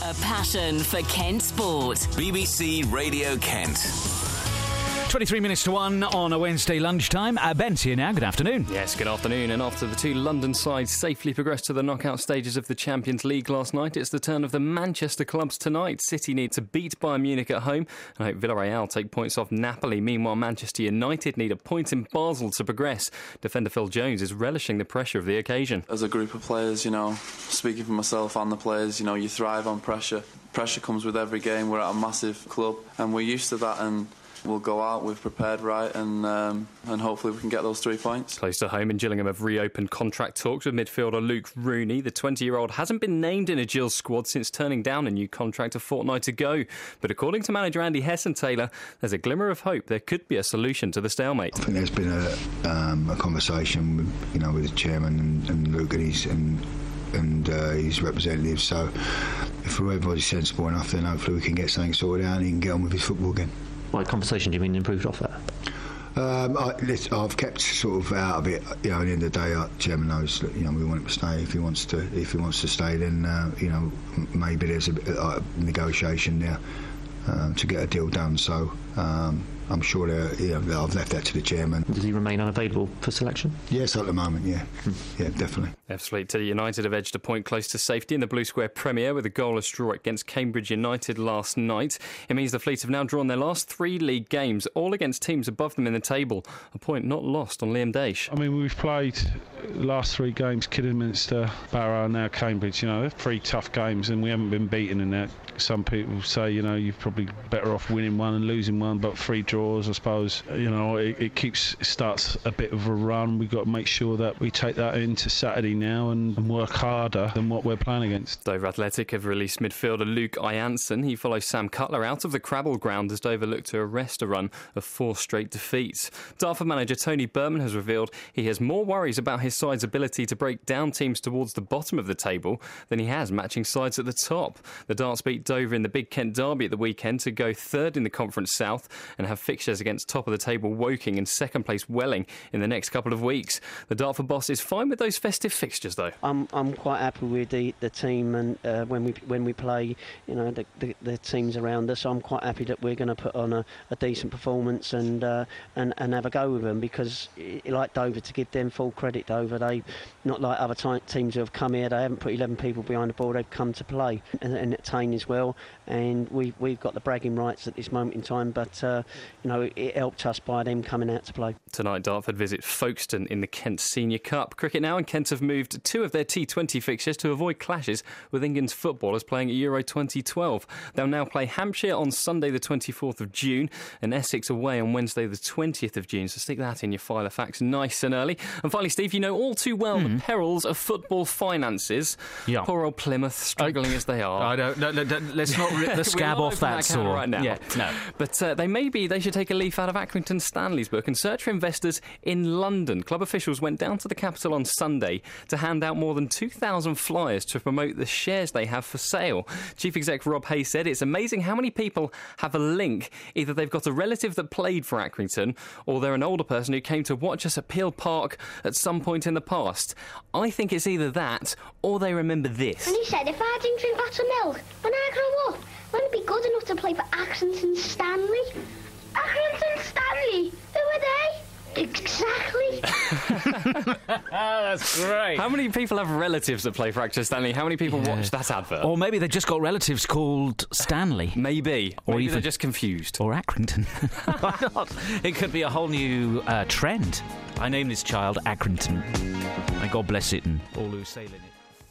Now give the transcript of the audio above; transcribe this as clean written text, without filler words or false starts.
A passion for Kent sport. BBC Radio Kent. 23 minutes to 1 on a Wednesday lunchtime. Ben's here now. Good afternoon. Yes, good afternoon. And after the two London sides safely progressed to the knockout stages of the Champions League last night, it's the turn of the Manchester clubs tonight. City need to beat Bayern Munich at home, and I hope Villarreal take points off Napoli. Meanwhile, Manchester United need a point in Basel to progress. Defender Phil Jones is relishing the pressure of the occasion. As a group of players, speaking for myself and the players, you thrive on pressure. Pressure comes with every game. We're at a massive club, and we're used to that, and we'll go out, we've prepared right, and hopefully we can get those 3 points. Close to home, in Gillingham have reopened contract talks with midfielder Luke Rooney. The 20-year-old hasn't been named in a Gills squad since turning down a new contract a fortnight ago. But according to manager Andy Hesson-Taylor, there's a glimmer of hope there could be a solution to the stalemate. I think there's been a conversation with the chairman and Luke and his representatives. So if everybody's sensible enough, then hopefully we can get something sorted out and he can get on with his football again. What conversation do you mean improved offer? I've kept sort of out of it. At the end of the day, our chairman knows that we want him to stay. If he wants to stay, then maybe there's a negotiation there to get a deal done. So I'm sure I've left that to the chairman. Does he remain unavailable for selection? Yes, at the moment, yeah, definitely. Fleet United have edged a point close to safety in the Blue Square Premier with a goalless draw against Cambridge United last night. It means the Fleet have now drawn their last 3 league games, all against teams above them in the table. A point not lost on Liam Daish. I mean, we've played the last 3 games, Kidderminster, Barrow, now Cambridge. They're 3 tough games and we haven't been beaten in that. Some people say, you're probably better off winning one and losing one, but 3 draws, I suppose, it starts a bit of a run. We've got to make sure that we take that into Saturday now and work harder than what we're playing against. Dover Athletic have released midfielder Luke Ianson. He follows Sam Cutler out of the Crabble ground as Dover look to arrest a run of 4 straight defeats. Dartford manager Tony Berman has revealed he has more worries about his side's ability to break down teams towards the bottom of the table than he has matching sides at the top. The Darts beat Dover in the Big Kent Derby at the weekend to go 3rd in the Conference South and have fixtures against top of the table Woking and 2nd place Welling in the next couple of weeks. The Dartford boss is fine with those festive fixtures though. I'm quite happy with the team, and when we play the teams around us, I'm quite happy that we're going to put on a decent performance and have a go with them, because like Dover, to give them full credit, Dover, they not like other teams who have come here, they haven't put 11 people behind the ball, they've come to play and entertain as well, and we've got the bragging rights at this moment in time, but it helped us by them coming out to play. Tonight Dartford visit Folkestone in the Kent Senior Cup. Cricket now, and Kent have moved 2 of their T20 fixtures to avoid clashes with England's footballers playing at Euro 2012. They'll now play Hampshire on Sunday the 24th of June and Essex away on Wednesday the 20th of June, so stick that in your file of facts nice and early. And finally, Steve, you know all too well the perils of football finances. Yeah. Poor old Plymouth, struggling as they are. I don't. No, let's not rip the scab off that sore right now. Yeah, no. But they should take a leaf out of Accrington Stanley's book and search for investors in London. Club officials went down to the capital on Sunday to hand out more than 2,000 flyers to promote the shares they have for sale. Chief Exec Rob Hay said it's amazing how many people have a link. Either they've got a relative that played for Accrington, or they're an older person who came to watch us at Peel Park at some point in the past. I think it's either that, or they remember this. And he said if I didn't drink lots of milk when I grow up, wouldn't be good enough to play for Accrington Stanley. Accrington Stanley? Who are they? Exactly. That's great. How many people have relatives that play for Accrington Stanley? How many people watch that advert? Or maybe they've just got relatives called Stanley. Maybe. Or maybe even they're just confused. Or Accrington. Why not? It could be a whole new trend. I named this child Accrington. And God bless it and all who sail in it.